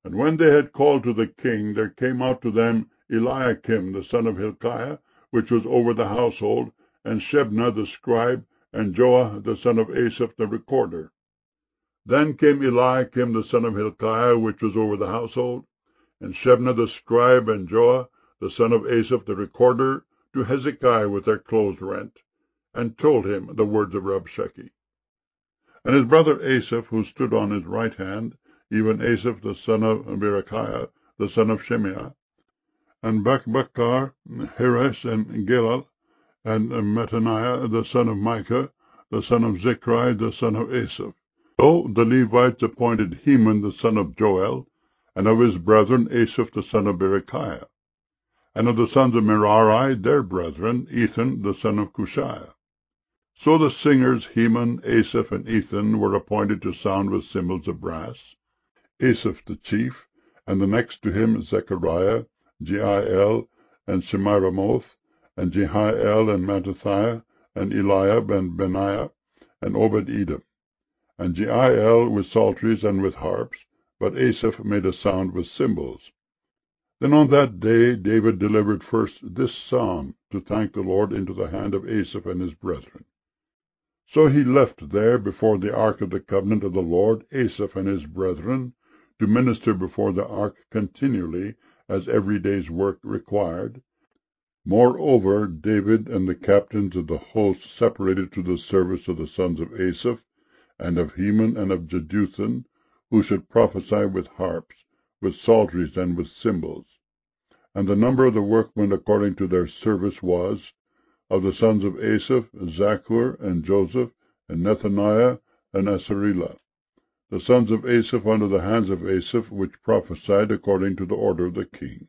And when they had called to the king, there came out to them Eliakim the son of Hilkiah, which was over the household, and Shebna the scribe, and Joah the son of Asaph the recorder. Then came Eliakim the son of Hilkiah, which was over the household, and Shebna the scribe, and Joah the son of Asaph the recorder, to Hezekiah with their clothes rent, and told him the words of Rabshakeh. And his brother Asaph, who stood on his right hand, even Asaph the son of Berechiah, the son of Shimei, and Bakbakkar, Heresh, and Gilal, and Mattaniah the son of Micah, the son of Zichri, the son of Asaph. So the Levites appointed Heman the son of Joel, and of his brethren Asaph the son of Berechiah. And of the sons of Merari, their brethren, Ethan the son of Cushiah. So the singers Heman, Asaph, and Ethan were appointed to sound with cymbals of brass, Asaph the chief, and the next to him Zechariah, Jeiel, and Shemiramoth, and Jehiel, and Mattithiah, and Eliab, and Benaiah, and Obed-Edom, and Jeiel with psalteries and with harps, but Asaph made a sound with cymbals. Then on that day David delivered first this psalm to thank the Lord into the hand of Asaph and his brethren. So he left there before the ark of the covenant of the Lord Asaph and his brethren, to minister before the ark continually, as every day's work required. Moreover, David and the captains of the host separated to the service of the sons of Asaph, and of Heman, and of Jeduthun, who should prophesy with harps, with psalteries, and with cymbals. And the number of the workmen according to their service was, of the sons of Asaph, Zaccur, and Joseph, and Nethaniah, and Asarelah. The sons of Asaph under the hands of Asaph, which prophesied according to the order of the king.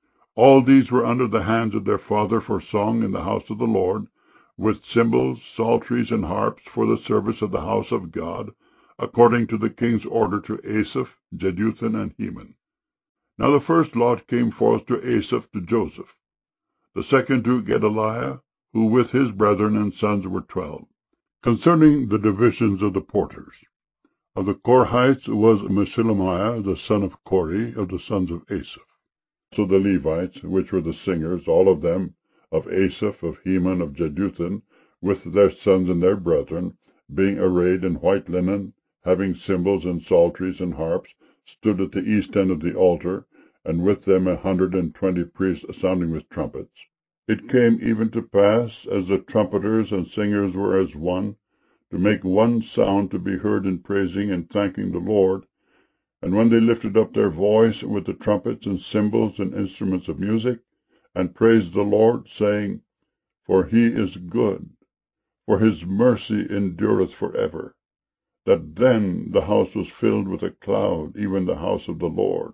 All these were under the hands of their father for song in the house of the Lord, with cymbals, psalteries, and harps, for the service of the house of God, according to the king's order to Asaph, Jeduthun, and Heman. Now the first lot came forth to Asaph to Joseph, the second to Gedaliah, who with his brethren and sons were 12. Concerning the divisions of the porters, of the Korhites was Meshelemiah the son of Kori, of the sons of Asaph. So the Levites, which were the singers, all of them, of Asaph, of Heman, of Jeduthun, with their sons and their brethren, being arrayed in white linen, having cymbals and psalteries and harps, stood at the east end of the altar, and with them 120 priests sounding with trumpets. It came even to pass, as the trumpeters and singers were as one, to make one sound to be heard in praising and thanking the Lord. And when they lifted up their voice with the trumpets and cymbals and instruments of music, and praised the Lord, saying, For he is good, for his mercy endureth forever, that then the house was filled with a cloud, even the house of the Lord.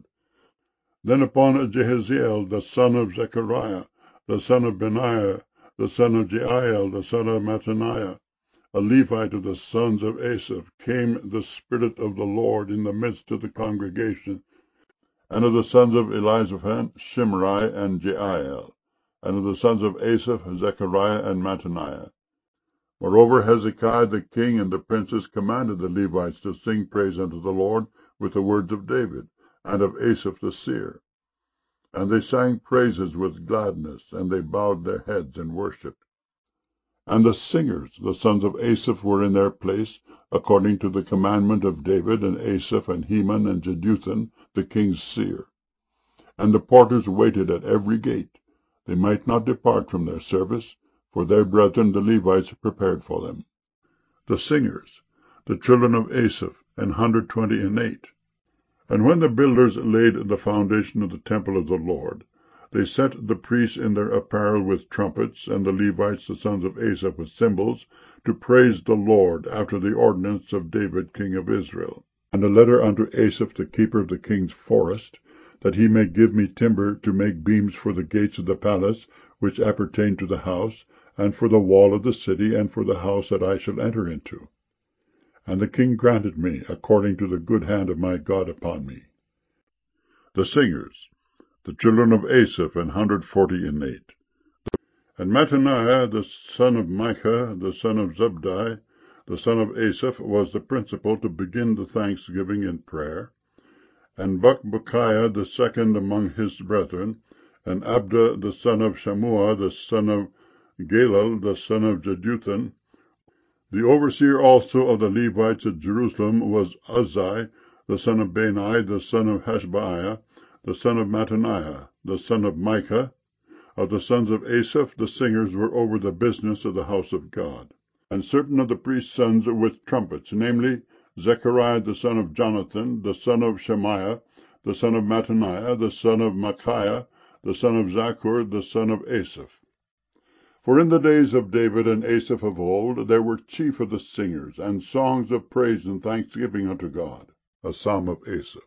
Then upon Jehaziel the son of Zechariah, the son of Benaiah, the son of Jeiel, the son of Mattaniah, a Levite of the sons of Asaph, came the Spirit of the Lord in the midst of the congregation, and of the sons of Elizaphan, Shimri, and Jeiel, and of the sons of Asaph, Zechariah, and Mattaniah. Moreover, Hezekiah the king and the princes commanded the Levites to sing praise unto the Lord with the words of David, and of Asaph the seer. And they sang praises with gladness, and they bowed their heads and worshipped. And the singers, the sons of Asaph, were in their place, according to the commandment of David, and Asaph, and Heman, and Jeduthun, the king's seer. And the porters waited at every gate. They might not depart from their service, for their brethren the Levites prepared for them. The singers, the children of Asaph, 128. And when the builders laid the foundation of the temple of the Lord, they set the priests in their apparel with trumpets, and the Levites, the sons of Asaph, with cymbals, to praise the Lord, after the ordinance of David king of Israel. And a letter unto Asaph, the keeper of the king's forest, that he may give me timber to make beams for the gates of the palace, which appertain to the house, and for the wall of the city, and for the house that I shall enter into. And the king granted me, according to the good hand of my God upon me. The singers, the children of Asaph, 148. And Mattaniah, the son of Micah, the son of Zabdi, the son of Asaph, was the principal to begin the thanksgiving in prayer. and Bakbukiah the second among his brethren, and Abda the son of Shammua, the son of Galal, the son of Jeduthun. The overseer also of the Levites at Jerusalem was Uzzi, the son of Bani, the son of Hashabiah, the son of Mattaniah, the son of Micah. Of the sons of Asaph, the singers were over the business of the house of God. And certain of the priest's sons with trumpets, namely, Zechariah the son of Jonathan, the son of Shemaiah, the son of Mattaniah, the son of Micaiah, the son of Zachor, the son of Asaph. For in the days of David and Asaph of old, there were chief of the singers, and songs of praise and thanksgiving unto God. A psalm of Asaph.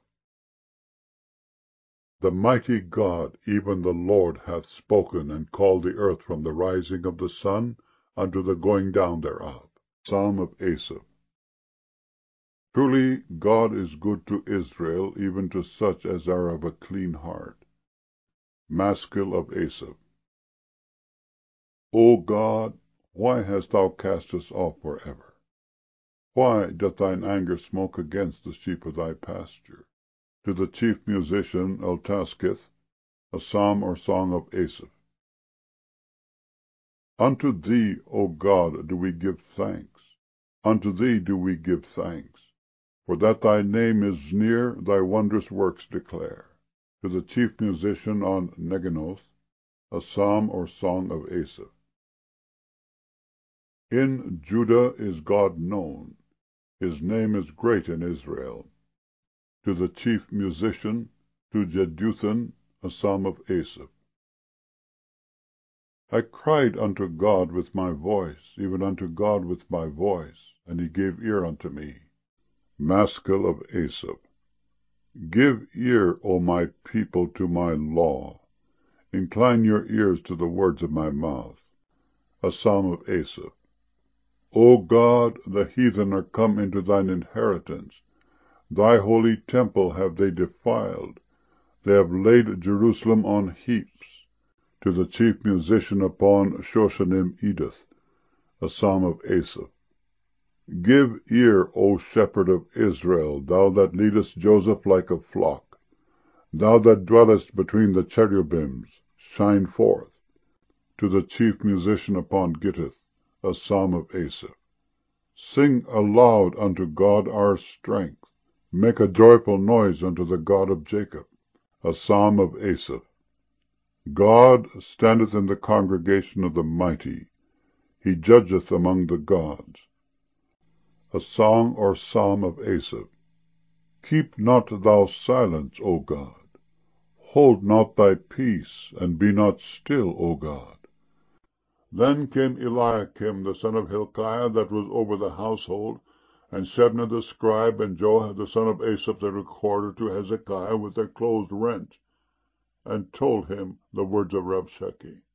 The mighty God, even the Lord, hath spoken, and called the earth from the rising of the sun unto the going down thereof. Psalm of Asaph. Truly God is good to Israel, even to such as are of a clean heart. Maskil of Asaph. O God, why hast thou cast us off for ever? Why doth thine anger smoke against the sheep of thy pasture? To the chief musician Eltaskith, a psalm or song of Asaph. Unto thee, O God, do we give thanks. Unto thee do we give thanks. For that thy name is near, thy wondrous works declare. To the chief musician on Neginoth, a psalm or song of Asaph. In Judah is God known. His name is great in Israel. To the chief musician, to Jeduthun, a psalm of Asaph. I cried unto God with my voice, even unto God with my voice, and he gave ear unto me. Maskil of Asaph. Give ear, O my people, to my law. Incline your ears to the words of my mouth. A psalm of Asaph. O God, the heathen are come into thine inheritance. Thy holy temple have they defiled. They have laid Jerusalem on heaps. To the chief musician upon Shoshanim Edith, a psalm of Asaph. Give ear, O shepherd of Israel, thou that leadest Joseph like a flock. Thou that dwellest between the cherubims, shine forth. To the chief musician upon Gittith, a psalm of Asaph. Sing aloud unto God our strength. Make a joyful noise unto the God of Jacob. A psalm of Asaph. God standeth in the congregation of the mighty. He judgeth among the gods. A song or psalm of Asaph. Keep not thou silence, O God. Hold not thy peace, and be not still, O God. Then came Eliakim the son of Hilkiah, that was over the household, and Shebna the scribe, and Joah the son of Asaph the recorder, to Hezekiah with their clothes rent, and told him the words of Rabshakeh.